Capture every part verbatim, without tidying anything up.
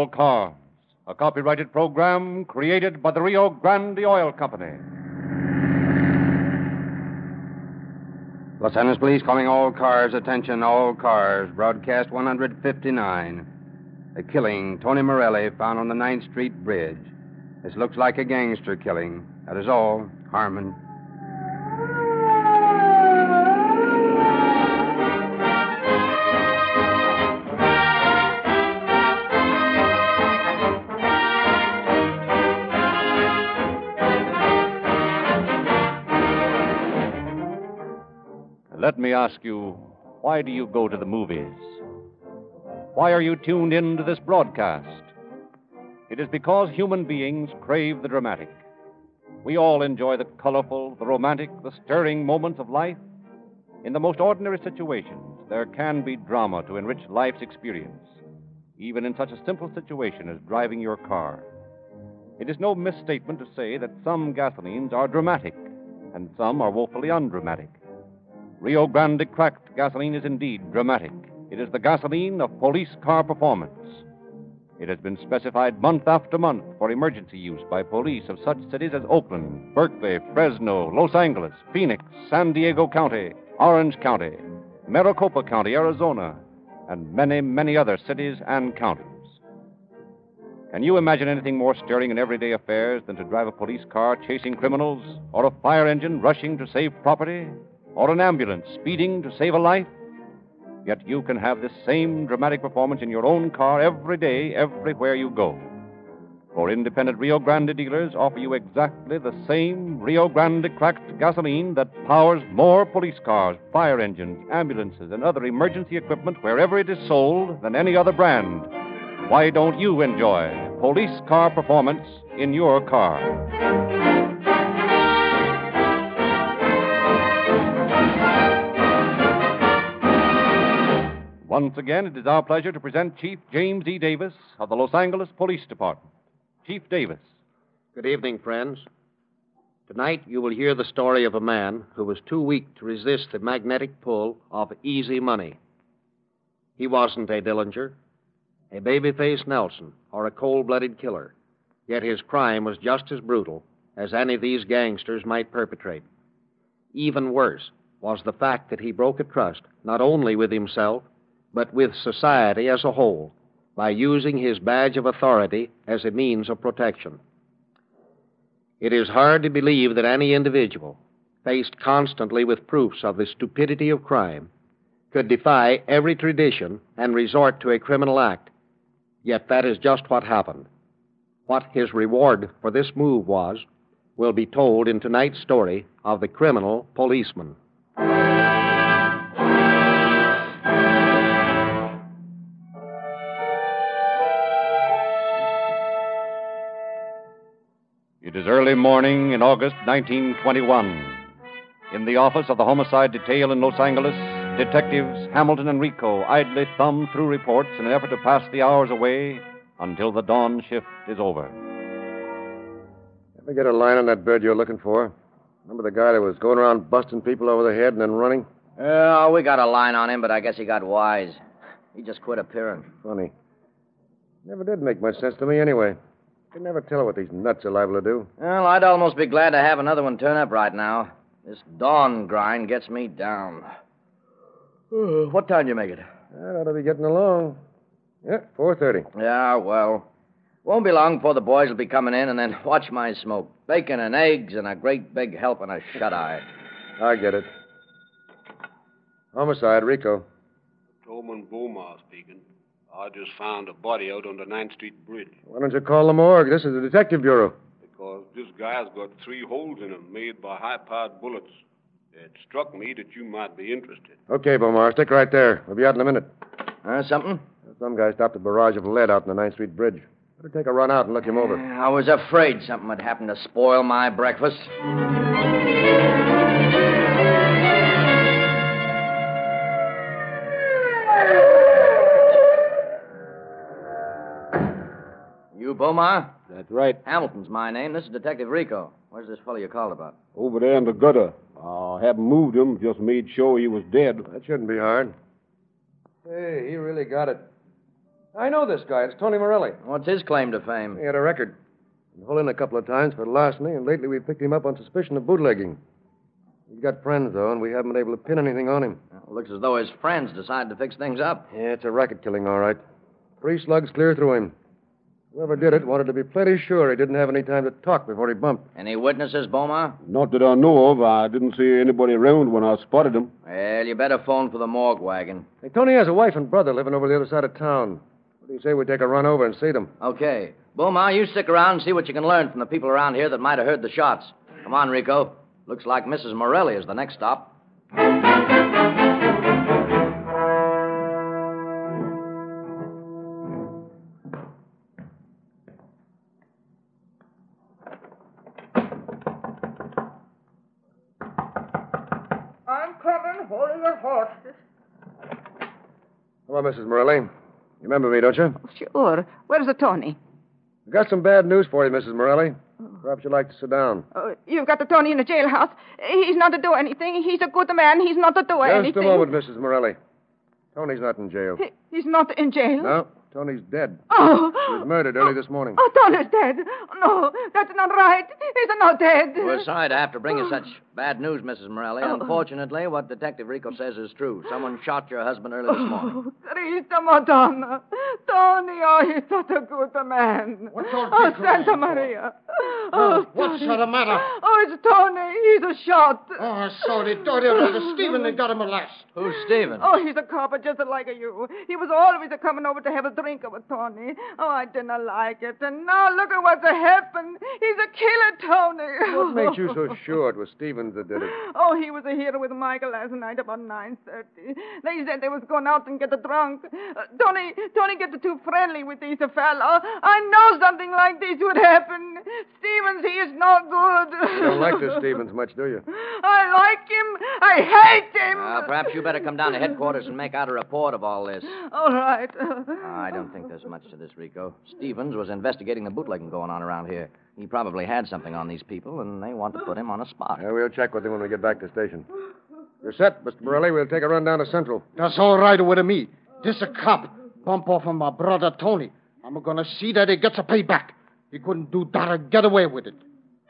Cars, a copyrighted program created by the Rio Grande Oil Company. Los Angeles Police calling all cars. Attention, all cars. Broadcast one fifty-nine. A killing, Tony Morelli, found on the ninth Street Bridge. This looks like a gangster killing. That is all. Harmon. Let me ask you, why do you go to the movies? Why are you tuned in to this broadcast? It is because human beings crave the dramatic. We all enjoy the colorful, the romantic, the stirring moments of life. In the most ordinary situations, there can be drama to enrich life's experience, even in such a simple situation as driving your car. It is no misstatement to say that some gasolines are dramatic, and some are woefully undramatic. Rio Grande cracked gasoline is indeed dramatic. It is the gasoline of police car performance. It has been specified month after month for emergency use by police of such cities as Oakland, Berkeley, Fresno, Los Angeles, Phoenix, San Diego County, Orange County, Maricopa County, Arizona, and many, many other cities and counties. Can you imagine anything more stirring in everyday affairs than to drive a police car chasing criminals, or a fire engine rushing to save property, or an ambulance speeding to save a life? Yet you can have this same dramatic performance in your own car every day, everywhere you go. For independent Rio Grande dealers offer you exactly the same Rio Grande cracked gasoline that powers more police cars, fire engines, ambulances, and other emergency equipment wherever it is sold than any other brand. Why don't you enjoy police car performance in your car? Once again, it is our pleasure to present Chief James E. Davis of the Los Angeles Police Department. Chief Davis. Good evening, friends. Tonight you will hear the story of a man who was too weak to resist the magnetic pull of easy money. He wasn't a Dillinger, a baby-faced Nelson, or a cold-blooded killer, yet his crime was just as brutal as any of these gangsters might perpetrate. Even worse was the fact that he broke a trust not only with himself, but with society as a whole, by using his badge of authority as a means of protection. It is hard to believe that any individual, faced constantly with proofs of the stupidity of crime, could defy every tradition and resort to a criminal act. Yet that is just what happened. What his reward for this move was will be told in tonight's story of the criminal policeman. It is early morning in August nineteen twenty-one. In the office of the homicide detail in Los Angeles, detectives Hamilton and Rico idly thumb through reports in an effort to pass the hours away until the dawn shift is over. Ever get a line on that bird you're looking for? Remember the guy that was going around busting people over the head and then running? Uh, we got a line on him, but I guess he got wise. He just quit appearing. Funny. Never did make much sense to me anyway. Can never tell what these nuts are liable to do. Well, I'd almost be glad to have another one turn up right now. This dawn grind gets me down. Uh, what time do you make it? That ought to be getting along. Yeah, four thirty. Yeah, well, won't be long before the boys will be coming in, and then watch my smoke. Bacon and eggs and a great big helping of shut-eye. I get it. Homicide, Rico. Tolman Beaumont speaking. I just found a body out on the ninth Street Bridge. Why don't you call the morgue? This is the Detective Bureau. Because this guy's got three holes in him made by high-powered bullets. It struck me that you might be interested. Okay, Beaumont. Stick right there. We'll be out in a minute. Uh, something? Some guy stopped a barrage of lead out on the ninth Street Bridge. Better take a run out and look him over. I was afraid something would happen to spoil my breakfast. You Beaumont? That's right. Hamilton's my name. This is Detective Rico. Where's this fellow you called about? Over there in the gutter. I uh, haven't moved him. Just made sure he was dead. That shouldn't be hard. Hey, he really got it. I know this guy. It's Tony Morelli. What's his claim to fame? He had a record. Been hauled in a couple of times for larceny, and lately we picked him up on suspicion of bootlegging. He's got friends, though, and we haven't been able to pin anything on him. Well, looks as though his friends decided to fix things up. Yeah, it's a racket killing, all right. Three slugs clear through him. Whoever did it wanted to be plenty sure he didn't have any time to talk before he bumped. Any witnesses, Beaumont? Not that I know of. I didn't see anybody around when I spotted him. Well, you better phone for the morgue wagon. Hey, Tony has a wife and brother living over the other side of town. What do you say we take a run over and see them? Okay. Beaumont, you stick around and see what you can learn from the people around here that might have heard the shots. Come on, Rico. Looks like Missus Morelli is the next stop. I'm coming. Hold your horses. Hello, Missus Morelli. You remember me, don't you? Sure. Where's the Tony? I've got some bad news for you, Missus Morelli. Perhaps you'd like to sit down. Oh, you've got the Tony in the jailhouse. He's not to do anything. He's a good man. He's not to do Just anything. a moment, Missus Morelli. Tony's not in jail. He, he's not in jail? No, Tony's dead. Oh. He was murdered early this morning. Oh, Tony's dead. No, that's not right. He's not dead. We're sorry to have to bring you such bad news, Missus Morelli. Oh. Unfortunately, what Detective Rico says is true. Someone shot your husband early this morning. Oh, Cristo Madonna. Tony, oh, he's such a good man. What's all Oh, this Santa crying for? Maria. Oh, What's Tony. the matter? Oh, it's Tony. He's a shot. Oh, sorry, Dory. Brother Stephen, they got him at last. Who's Stephen? Oh, he's a copper just like you. He was always a coming over to have a drink with Tony. Oh, I didn't like it. And now look at what's happened. He's a killer, Tony. What makes you so sure it was Stevens that did it? Oh, he was here with Michael last night about nine thirty. They said they was going out and get a drunk. Uh, Tony, Tony get too friendly with this fellow. I know something like this would happen. Stevens, he is not good. You don't like this Stevens much, do you? I like him. I hate him. Uh, perhaps you better come down to headquarters and make out a report of all this. All right. I don't think there's much to this, Rico. Stevens was investigating the bootlegging going on around here. He probably had something on these people, and they want to put him on a spot. Yeah, we'll check with him when we get back to station. You're set, Mister Morelli. We'll take a run down to Central. That's all right with me. This a cop. Bump off on my brother Tony. I'm gonna see that he gets a payback. He couldn't do that or get away with it.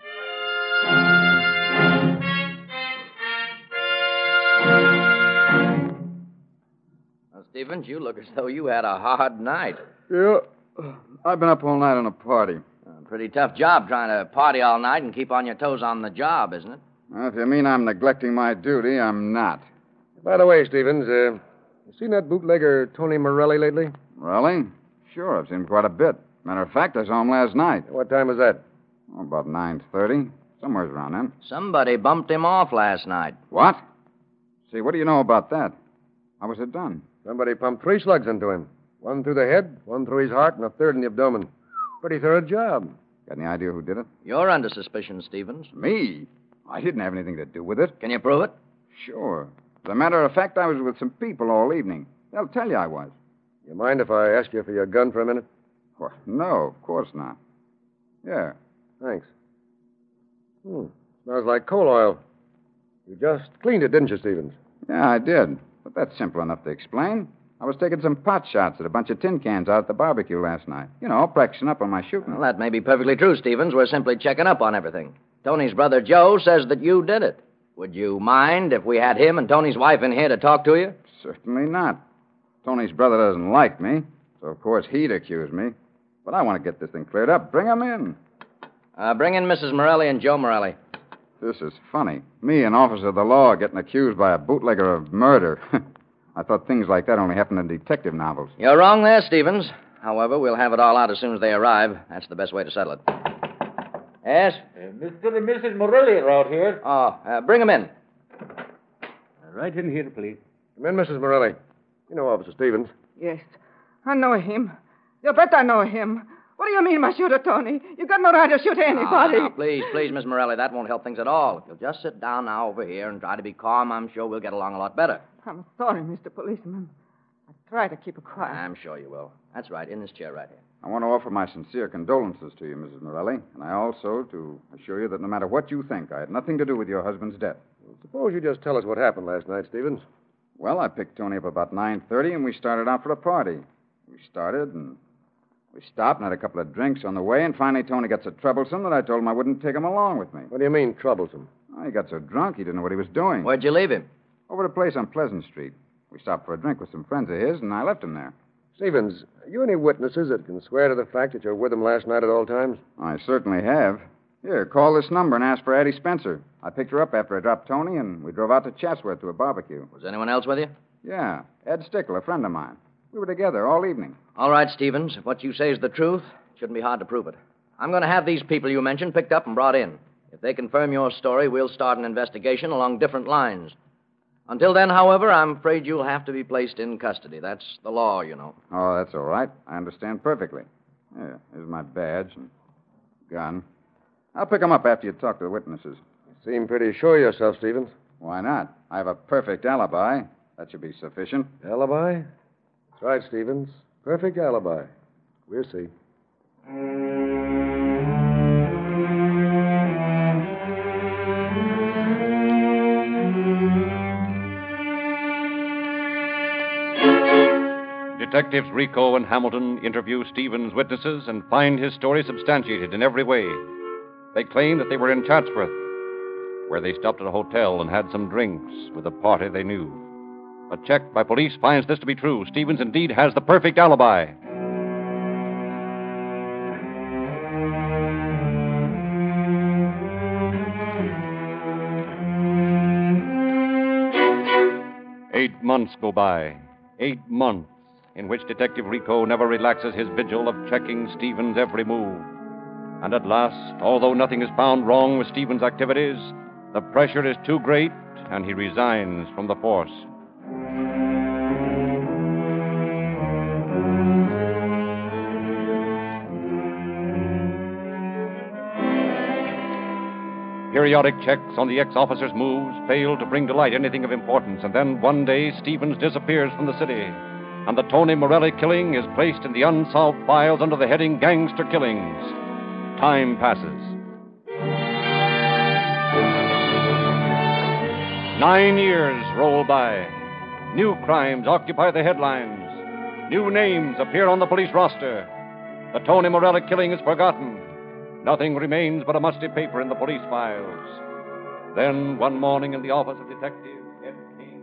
Well, Stevens, you look as though you had a hard night. Yeah. I've been up all night on a party. A pretty tough job trying to party all night and keep on your toes on the job, isn't it? Well, if you mean I'm neglecting my duty, I'm not. By the way, Stevens, uh, you seen that bootlegger Tony Morelli lately? Really? Sure, I've seen quite a bit. Matter of fact, I saw him last night. What time was that? Oh, about nine thirty. Somewhere around then. Somebody bumped him off last night. What? See, what do you know about that? How was it done? Somebody pumped three slugs into him. One through the head, one through his heart, and a third in the abdomen. Pretty thorough job. Got any idea who did it? You're under suspicion, Stevens. Me? I didn't have anything to do with it. Can you prove it? Sure. As a matter of fact, I was with some people all evening. They'll tell you I was. You mind if I ask you for your gun for a minute? What? No, of course not. Yeah. Thanks. Hmm. Smells like coal oil. You just cleaned it, didn't you, Stevens? Yeah, I did. But that's simple enough to explain. I was taking some pot shots at a bunch of tin cans out at the barbecue last night. You know, practicing up on my shooting. Well, that may be perfectly true, Stevens. We're simply checking up on everything. Tony's brother Joe says that you did it. Would you mind if we had him and Tony's wife in here to talk to you? Certainly not. Tony's brother doesn't like me, so of course he'd accuse me. But I want to get this thing cleared up. Bring him in. Uh, bring in Missus Morelli and Joe Morelli. This is funny. Me, an officer of the law, getting accused by a bootlegger of murder. I thought things like that only happened in detective novels. You're wrong there, Stevens. However, we'll have it all out as soon as they arrive. That's the best way to settle it. Yes? Uh, Mister and Missus Morelli are out here. Oh, uh, bring them in. Right in here, please. Come in, Missus Morelli. You know Officer Stevens. Yes, I know him. You bet I know him. What do you mean, my shooter, Tony? You got no right to shoot anybody. Oh, now, please, please, Miss Morelli, that won't help things at all. If you'll just sit down now over here and try to be calm, I'm sure we'll get along a lot better. I'm sorry, Mister Policeman. I try to keep it quiet. I'm sure you will. That's right, in this chair right here. I want to offer my sincere condolences to you, Missus Morelli, and I also to assure you that no matter what you think, I had nothing to do with your husband's death. Well, suppose you just tell us what happened last night, Stevens. Well, I picked Tony up about nine thirty, and we started out for a party. We started, and we stopped and had a couple of drinks on the way, and finally Tony got so troublesome that I told him I wouldn't take him along with me. What do you mean, troublesome? Well, he got so drunk he didn't know what he was doing. Where'd you leave him? Over at a place on Pleasant Street. We stopped for a drink with some friends of his, and I left him there. Stevens, are you any witnesses that can swear to the fact that you're with him last night at all times? I certainly have. Here, call this number and ask for Addie Spencer. I picked her up after I dropped Tony, and we drove out to Chatsworth to a barbecue. Was anyone else with you? Yeah, Ed Stickle, a friend of mine. We were together all evening. All right, Stevens. If what you say is the truth, it shouldn't be hard to prove it. I'm going to have these people you mentioned picked up and brought in. If they confirm your story, we'll start an investigation along different lines. Until then, however, I'm afraid you'll have to be placed in custody. That's the law, you know. Oh, that's all right. I understand perfectly. Yeah, here's my badge and gun. I'll pick them up after you talk to the witnesses. You seem pretty sure of yourself, Stevens. Why not? I have a perfect alibi. That should be sufficient. Alibi? That's right, Stevens. Perfect alibi. We'll see. Detectives Rico and Hamilton interview Stevens' witnesses and find his story substantiated in every way. They claim that they were in Chatsworth, where they stopped at a hotel and had some drinks with a party they knew. A check by police finds this to be true. Stevens indeed has the perfect alibi. Eight months go by. Eight months in which Detective Rico never relaxes his vigil of checking Stevens' every move. And at last, although nothing is found wrong with Stevens' activities, the pressure is too great, and he resigns from the force. Periodic checks on the ex-officer's moves fail to bring to light anything of importance, and then one day Stevens disappears from the city, and the Tony Morelli killing is placed in the unsolved files under the heading Gangster Killings. Time passes. Nine years roll by. New crimes occupy the headlines. New names appear on the police roster. The Tony Morelli killing is forgotten. Nothing remains but a musty paper in the police files. Then, one morning in the office of Detective Ed King.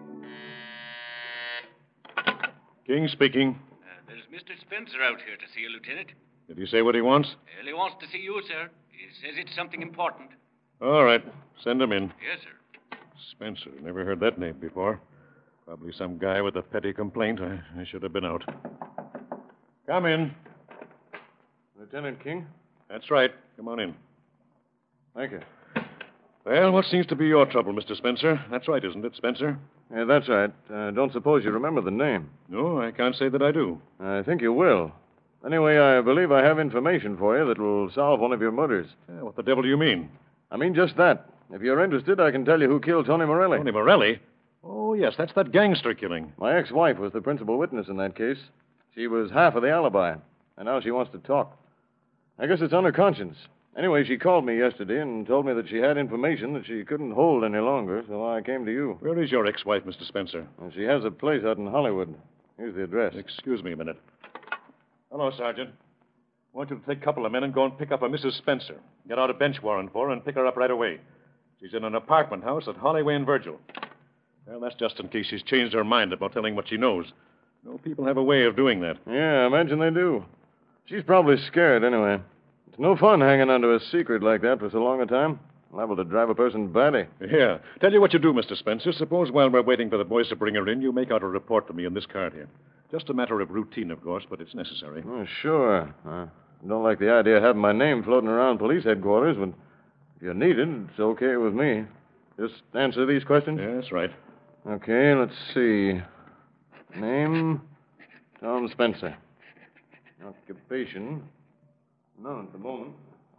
King speaking. Uh, there's Mister Spencer out here to see you, Lieutenant. Did he say what he wants? Well, he wants to see you, sir. He says it's something important. All right. Send him in. Yes, sir. Spencer. Never heard that name before. Probably some guy with a petty complaint. I, I should have been out. Come in. Lieutenant King? That's right. Come on in. Thank you. Well, what seems to be your trouble, Mister Spencer? That's right, isn't it, Spencer? Yeah, that's right. I uh, don't suppose you remember the name. No, I can't say that I do. I think you will. Anyway, I believe I have information for you that will solve one of your murders. Yeah, what the devil do you mean? I mean just that. If you're interested, I can tell you who killed Tony Morelli. Tony Morelli? Oh, yes, that's that gangster killing. My ex-wife was the principal witness in that case. She was half of the alibi, and now she wants to talk. I guess it's on her conscience. Anyway, she called me yesterday and told me that she had information that she couldn't hold any longer, so I came to you. Where is your ex-wife, Mister Spencer? And she has a place out in Hollywood. Here's the address. Excuse me a minute. Hello, Sergeant. I want you to take a couple of men and go and pick up a Missus Spencer. Get out a bench warrant for her and pick her up right away. She's in an apartment house at Hollyway and Virgil. Well, that's just in case she's changed her mind about telling what she knows. No, people have a way of doing that. Yeah, I imagine they do. She's probably scared anyway. It's no fun hanging onto a secret like that for so long a time. Liable to drive a person batty. Yeah. Tell you what you do, Mister Spencer. Suppose while we're waiting for the boys to bring her in, you make out a report to me in this card here. Just a matter of routine, of course, but it's necessary. Oh, sure. I don't like the idea of having my name floating around police headquarters, but if you need it, it's okay with me. Just answer these questions? Yeah, that's right. Okay, let's see. Name, Tom Spencer. Occupation, none at the moment.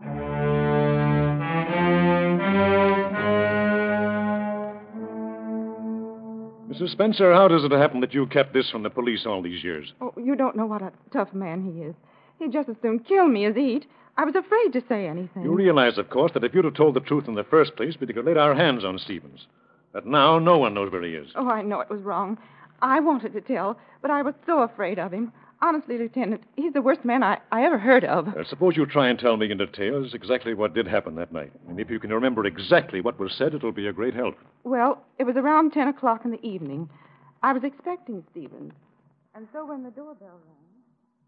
Missus Spencer, how does it happen that you kept this from the police all these years? Oh, you don't know what a tough man he is. He'd just as soon kill me as eat. I was afraid to say anything. You realize, of course, that if you'd have told the truth in the first place, we could have laid our hands on Stevens. But now no one knows where he is. Oh, I know it was wrong. I wanted to tell, but I was so afraid of him. Honestly, Lieutenant, he's the worst man I, I ever heard of. Uh, suppose you try and tell me in details exactly what did happen that night. And if you can remember exactly what was said, it'll be a great help. Well, it was around ten o'clock in the evening. I was expecting Stevens. And so when the doorbell rang...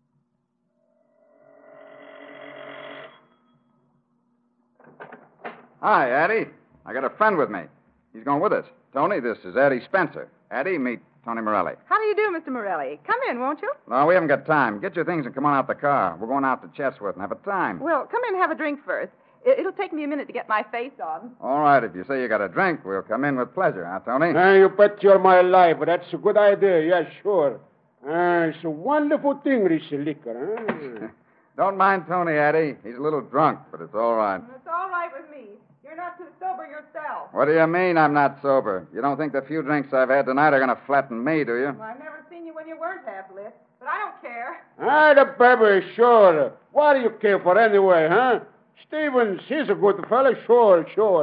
Hi, Addie. I got a friend with me. He's going with us. Tony, this is Addie Spencer. Addie, meet Tony Morelli. How do you do, Mister Morelli? Come in, won't you? No, we haven't got time. Get your things and come on out the car. We're going out to Chatsworth and have a time. Well, come in and have a drink first. It- It'll take me a minute to get my face on. All right, if you say you got a drink, we'll come in with pleasure, huh, Tony? Uh, you bet you're my life. That's a good idea. Yeah, sure. Uh, it's a wonderful thing, this liquor, huh? Don't mind Tony, Addie. He's a little drunk, but it's all right. It's all right with me. You're not too sober yourself. What do you mean I'm not sober? You don't think the few drinks I've had tonight are going to flatten me, do you? Well, I've never seen you when you weren't half lit, but I don't care. Ah, the baby, sure. What do you care for anyway, huh? Stevens, he's a good fella, sure, sure.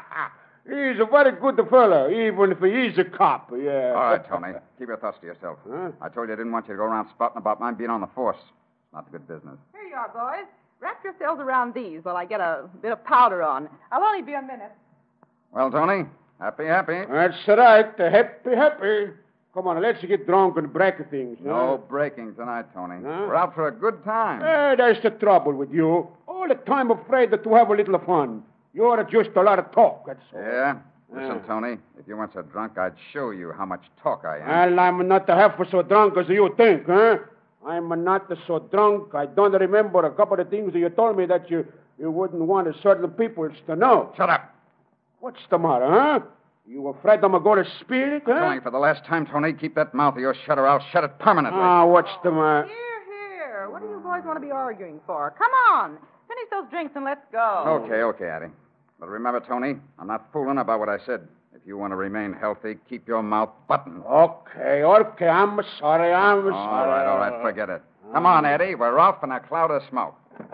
He's a very good fella, even if he is a cop, yeah. All right, Tony. Keep your thoughts to yourself. Huh? I told you I didn't want you to go around spouting about mine being on the force. Not good business. Here you are, boys. Wrap yourselves around these while I get a bit of powder on. I'll only be a minute. Well, Tony, happy, happy. That's right. Happy, happy. Come on, let's get drunk and break things. No huh? breaking tonight, Tony. Huh? We're out for a good time. Eh, that's the trouble with you. All the time afraid to have a little fun. You're just a lot of talk, that's all. Yeah? Listen, Yeah. Tony, if you weren't so drunk, I'd show you how much talk I am. Well, I'm not half so drunk as you think, huh? I'm not so drunk. I don't remember a couple of things you told me that you, you wouldn't want certain people to know. Shut up. What's the matter, huh? You afraid I'm going to spill it, huh? Telling for the last time, Tony, keep that mouth of yours shut or I'll shut it permanently. Ah, what's the matter? Here, here. What do you boys want to be arguing for? Come on. Finish those drinks and let's go. Okay, okay, Addie. But remember, Tony, I'm not fooling about what I said. If you want to remain healthy, keep your mouth buttoned. Okay, okay. I'm sorry. I'm all sorry. All right, all right. Forget it. Come on, Eddie. We're off in a cloud of smoke.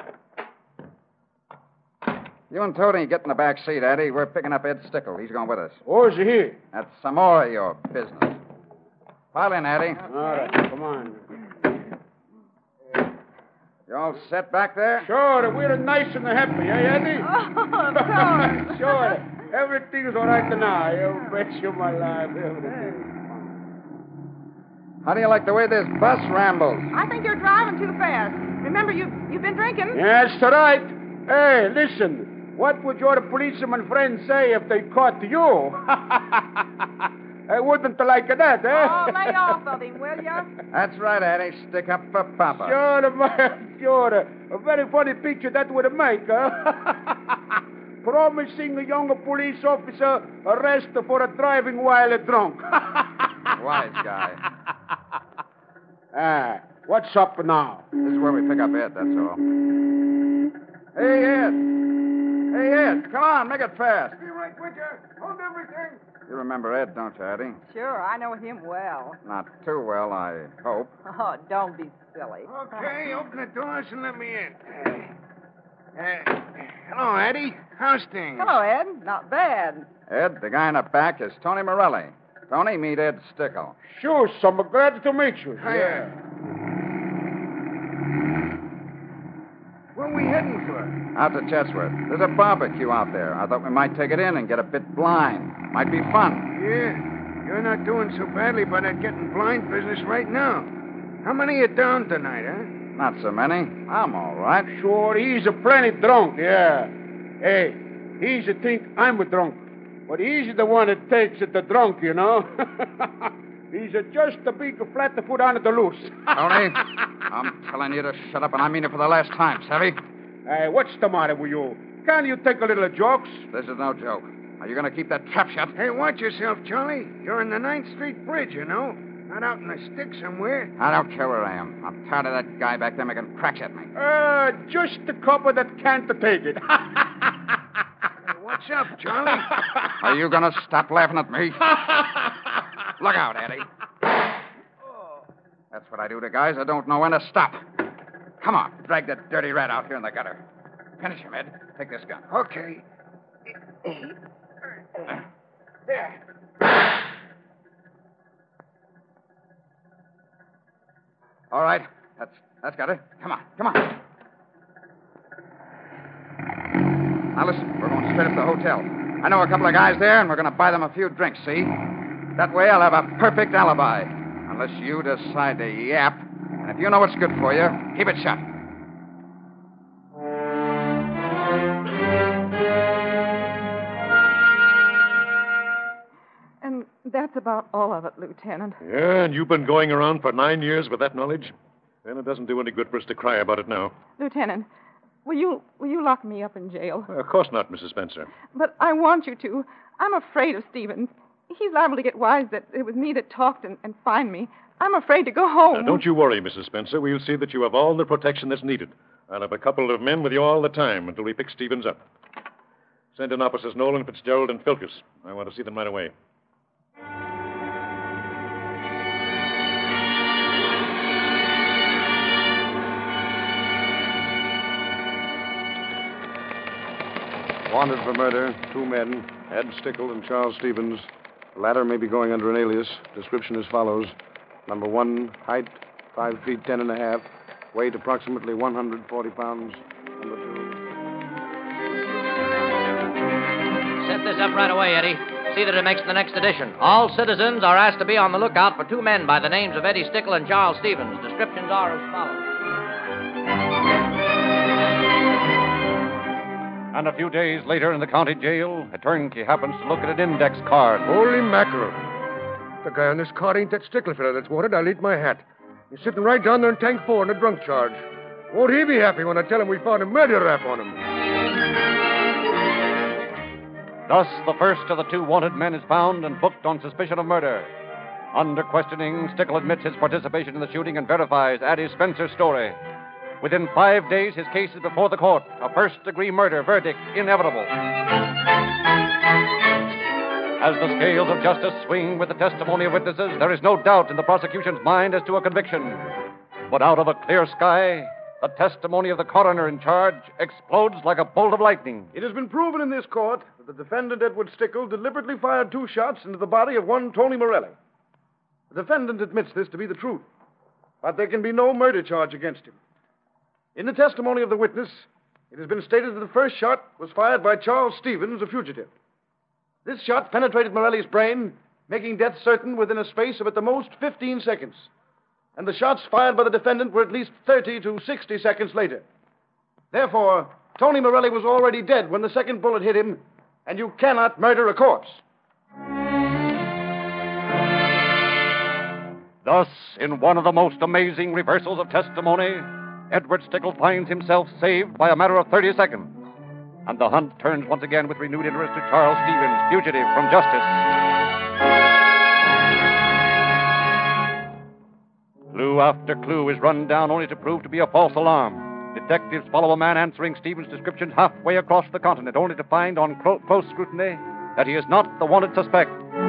You and Tony get in the back seat, Eddie. We're picking up Ed Stickle. He's going with us. Who's he? That's some more of your business. Pile in, Eddie. All right, come on. You all set back there? Sure, we're nice and happy, eh, Eddie? Oh, of course. Sure. Everything's all right now. You bet you my life. Everything. How do you like the way this bus rambles? I think you're driving too fast. Remember, you, you've been drinking. Yes, that's right. Hey, listen. What would your policeman friend say if they caught you? I wouldn't like that, eh? Oh, lay off of him, will you? That's right, Eddie. Stick up for Papa. Sure, man, sure. A very funny picture that would make, huh? Promising a young police officer arrest for a driving while drunk. Wise guy. Ah, what's up now? This is where we pick up Ed, that's all. Hey, Ed. Hey, Ed, come on, make it fast. Be right with you. Hold everything. You remember Ed, don't you, Eddie? Sure, I know him well. Not too well, I hope. Oh, don't be silly. Okay, open the doors and let me in. Uh, uh, hello, Eddie. How's things? Hello, Ed. Not bad. Ed, the guy in the back is Tony Morelli. Tony, meet Ed Stickle. Sure, I'm glad to meet you. Hiya. Where are we heading for? Out to Chatsworth. There's a barbecue out there. I thought we might take it in and get a bit blind. Might be fun. Yeah, you're not doing so badly by that getting blind business right now. How many are down tonight, huh? Not so many. I'm all right. Sure, he's a plenty drunk, yeah. Hey, he's a think I'm a drunk. But he's the one that takes it the drunk, you know. He's a just a big flat foot on the loose. Tony, I'm telling you to shut up, and I mean it for the last time, savvy? Hey, what's the matter with you? Can't you take a little jokes? This is no joke. Are you going to keep that trap shut? Hey, watch yourself, Charlie. You're in the ninth Street Bridge, you know. Not out in the sticks somewhere. I don't care where I am. I'm tired of that guy back there making cracks at me. Uh, just a couple that can't take it. What's up, Charlie? Are you going to stop laughing at me? Look out, Eddie. That's what I do to guys that don't know when to stop. Come on, drag that dirty rat out here in the gutter. Finish him, Ed. Take this gun. Okay. There. All right. That's that's got it. Come on, come on. Now listen, we're going straight up to the hotel. I know a couple of guys there, and we're going to buy them a few drinks, see? That way I'll have a perfect alibi. Unless you decide to yap. And if you know what's good for you, keep it shut. And that's about all of it, Lieutenant. Yeah, and you've been going around for nine years with that knowledge? Then it doesn't do any good for us to cry about it now. Lieutenant, will you will you lock me up in jail? Of course not, Missus Spencer. But I want you to. I'm afraid of Stevens. He's liable to get wise that it was me that talked and, and fined me. I'm afraid to go home. Now, don't you worry, Missus Spencer. We'll see that you have all the protection that's needed. I'll have a couple of men with you all the time until we pick Stevens up. Send in officers Nolan, Fitzgerald, and Filkus. I want to see them right away. Wanted for murder, two men, Ed Stickle and Charles Stevens. The latter may be going under an alias. Description as follows. Number one, height, five feet ten and a half. Weight approximately one hundred forty pounds. Number two. Set this up right away, Eddie. See that it makes the next edition. All citizens are asked to be on the lookout for two men by the names of Eddie Stickle and Charles Stevens. Descriptions are as follows. And a few days later in the county jail, a turnkey happens to look at an index card. Holy mackerel. The guy on this card ain't that Stickler fellow that's wanted. I'll eat my hat. He's sitting right down there in tank four in a drunk charge. Won't he be happy when I tell him we found a murder rap on him? Thus, the first of the two wanted men is found and booked on suspicion of murder. Under questioning, Stickle admits his participation in the shooting and verifies Addie Spencer's story. Within five days, his case is before the court. A first-degree murder verdict inevitable. As the scales of justice swing with the testimony of witnesses, there is no doubt in the prosecution's mind as to a conviction. But out of a clear sky, the testimony of the coroner in charge explodes like a bolt of lightning. It has been proven in this court that the defendant, Edward Stickle, deliberately fired two shots into the body of one Tony Morelli. The defendant admits this to be the truth, but there can be no murder charge against him. In the testimony of the witness, it has been stated that the first shot was fired by Charles Stevens, a fugitive. This shot penetrated Morelli's brain, making death certain within a space of at the most fifteen seconds. And the shots fired by the defendant were at least thirty to sixty seconds later. Therefore, Tony Morelli was already dead when the second bullet hit him, and you cannot murder a corpse. Thus, in one of the most amazing reversals of testimony, Edward Stickle finds himself saved by a matter of thirty seconds. And the hunt turns once again with renewed interest to Charles Stevens, fugitive from justice. Clue after clue is run down only to prove to be a false alarm. Detectives follow a man answering Stevens' description halfway across the continent, only to find on clo- close scrutiny that he is not the wanted suspect.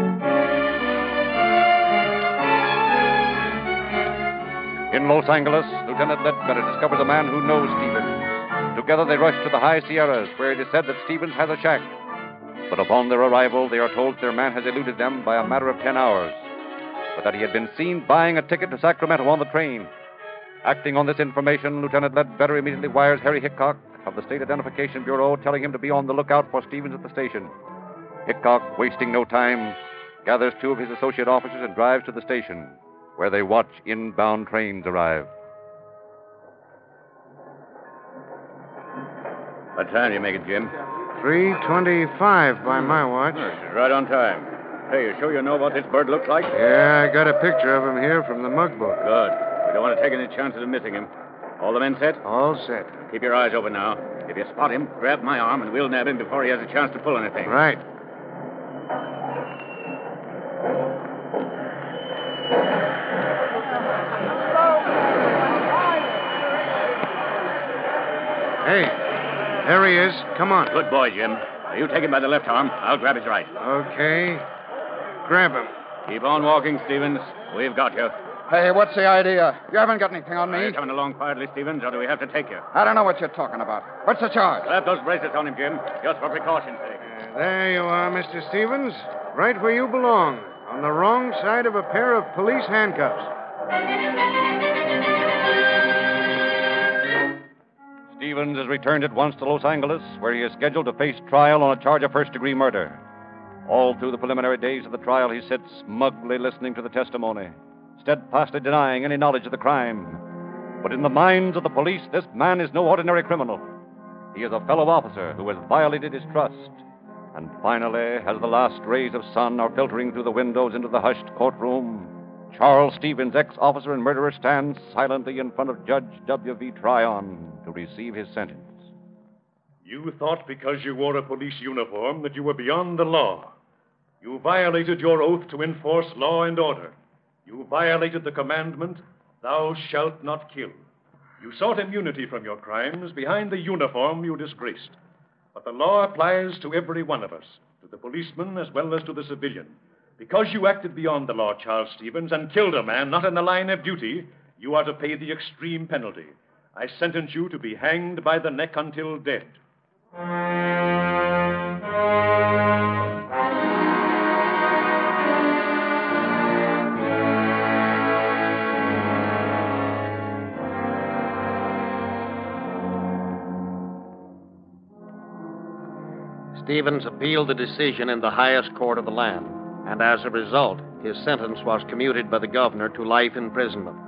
In Los Angeles, Lieutenant Ledbetter discovers a man who knows Stevens. Together they rush to the high Sierras, where it is said that Stevens has a shack. But upon their arrival, they are told their man has eluded them by a matter of ten hours, but that he had been seen buying a ticket to Sacramento on the train. Acting on this information, Lieutenant Ledbetter immediately wires Harry Hickok of the State Identification Bureau, telling him to be on the lookout for Stevens at the station. Hickok, wasting no time, gathers two of his associate officers and drives to the station, where they watch inbound trains arrive. What time do you make it, Jim? three twenty-five by my watch. Right on time. Hey, you sure you know what this bird looks like? Yeah, I got a picture of him here from the mug book. Good. We don't want to take any chances of missing him. All the men set? All set. Keep your eyes open now. If you spot him, grab my arm and we'll nab him before he has a chance to pull anything. Right. Hey, there he is. Come on. Good boy, Jim. You take him by the left arm. I'll grab his right. Okay. Grab him. Keep on walking, Stevens. We've got you. Hey, what's the idea? You haven't got anything on me. Are you coming along quietly, Stevens, or do we have to take you? I don't know what you're talking about. What's the charge? Slap those bracelets on him, Jim, just for precaution's sake. Uh, there you are, Mister Stevens. Right where you belong. On the wrong side of a pair of police handcuffs. Stevens is returned at once to Los Angeles, where he is scheduled to face trial on a charge of first-degree murder. All through the preliminary days of the trial, he sits smugly listening to the testimony, steadfastly denying any knowledge of the crime. But in the minds of the police, this man is no ordinary criminal. He is a fellow officer who has violated his trust. And finally, as the last rays of sun are filtering through the windows into the hushed courtroom, Charles Stevens, ex-officer and murderer, stands silently in front of Judge W V. Tryon to receive his sentence. You thought because you wore a police uniform that you were beyond the law. You violated your oath to enforce law and order. You violated the commandment, thou shalt not kill. You sought immunity from your crimes behind the uniform you disgraced. But the law applies to every one of us, to the policeman as well as to the civilian. Because you acted beyond the law, Charles Stevens, and killed a man not in the line of duty, you are to pay the extreme penalty. I sentence you to be hanged by the neck until dead. Stevens appealed the decision in the highest court of the land, and as a result, his sentence was commuted by the governor to life imprisonment.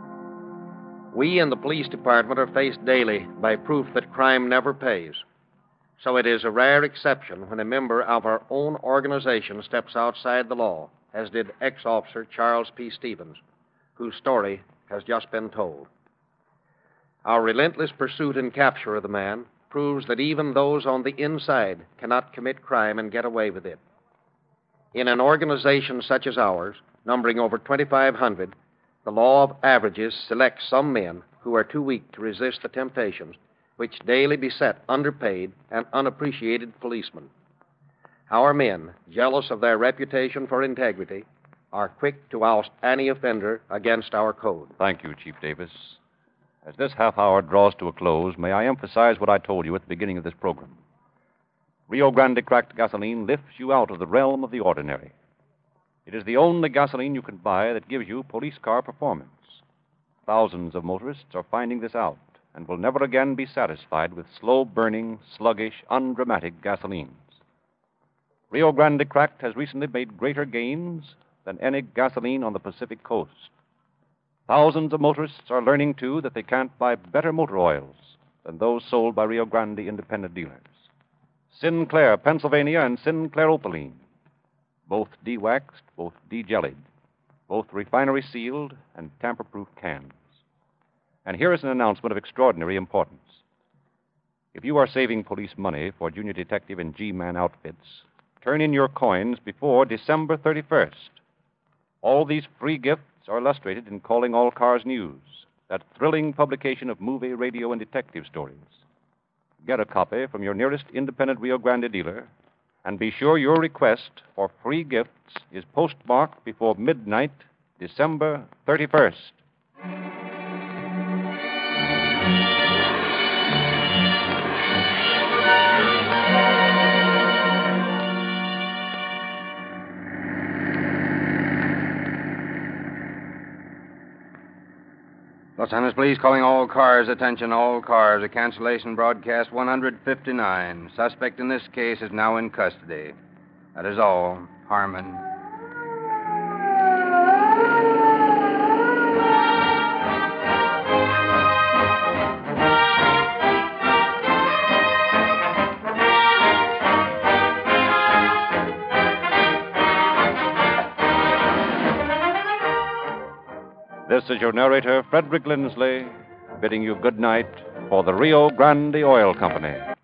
We in the police department are faced daily by proof that crime never pays. So it is a rare exception when a member of our own organization steps outside the law, as did ex-officer Charles P. Stevens, whose story has just been told. Our relentless pursuit and capture of the man proves that even those on the inside cannot commit crime and get away with it. In an organization such as ours, numbering over twenty-five hundred, the law of averages selects some men who are too weak to resist the temptations which daily beset underpaid and unappreciated policemen. Our men, jealous of their reputation for integrity, are quick to oust any offender against our code. Thank you, Chief Davis. As this half hour draws to a close, may I emphasize what I told you at the beginning of this program. Rio Grande cracked gasoline lifts you out of the realm of the ordinary. It is the only gasoline you can buy that gives you police car performance. Thousands of motorists are finding this out and will never again be satisfied with slow-burning, sluggish, undramatic gasolines. Rio Grande cracked has recently made greater gains than any gasoline on the Pacific coast. Thousands of motorists are learning, too, that they can't buy better motor oils than those sold by Rio Grande independent dealers. Sinclair, Pennsylvania, and Sinclair Opaline. Both de-waxed, both de-jellied, both refinery-sealed and tamper-proof cans. And here is an announcement of extraordinary importance. If you are saving police money for junior detective and G-man outfits, turn in your coins before December thirty-first. All these free gifts are illustrated in Calling All Cars News, that thrilling publication of movie, radio, and detective stories. Get a copy from your nearest independent Rio Grande dealer, and be sure your request for free gifts is postmarked before midnight, December thirty-first. Los Angeles Police calling all cars. Attention, all cars. A cancellation broadcast one fifty-nine. Suspect in this case is now in custody. That is all. Harmon. This is your narrator, Frederick Lindsley, bidding you good night for the Rio Grande Oil Company.